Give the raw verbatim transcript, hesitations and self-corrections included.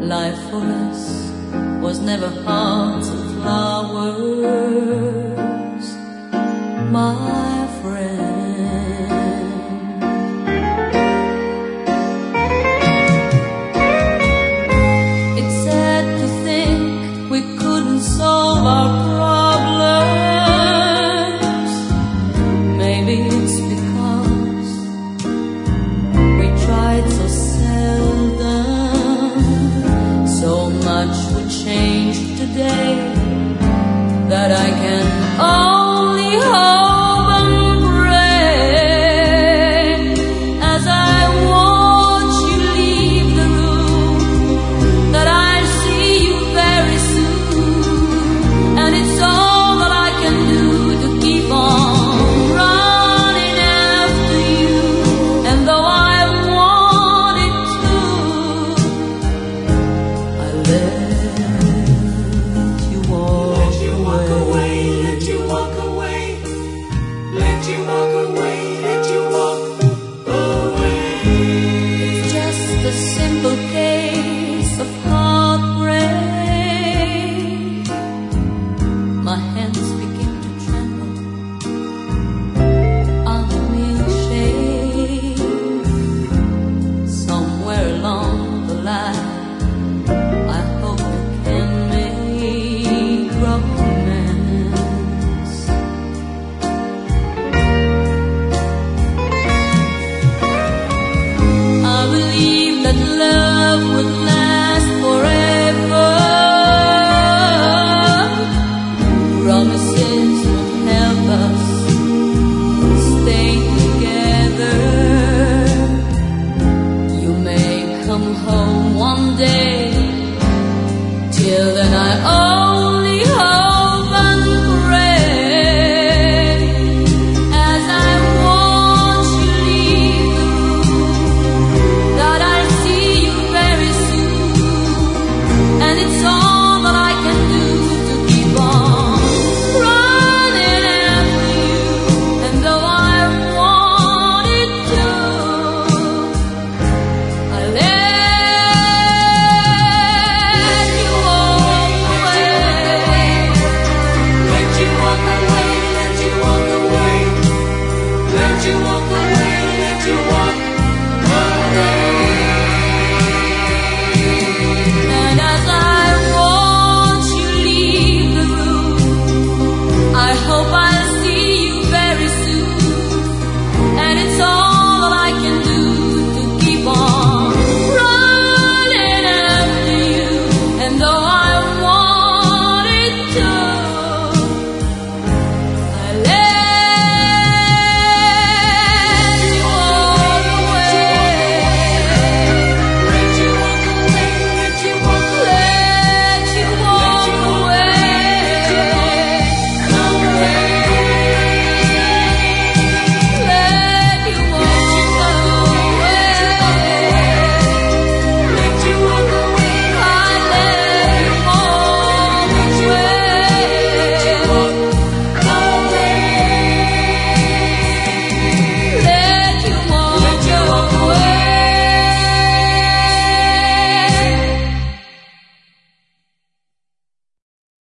Life for us was never hearts and flowers, my friend. It's sad to think we couldn't solve our problems. Maybe it's because we tried so seldom. So much would change today that I can only hope and pray as I watch you leave the room that I'll see you very soon. And it's all that I can do to keep on running after you. And though I wanted to, I let you walk Let you walk away. away, let you walk away, let you walk away, let you walk away. It's just a simple case of heartbreak. My hands begin to tremble. I'm real shame. Somewhere along the line, I hope you can make romance. I believe that love would last forever. Promises would help us stay together. You may come home one day. Till then I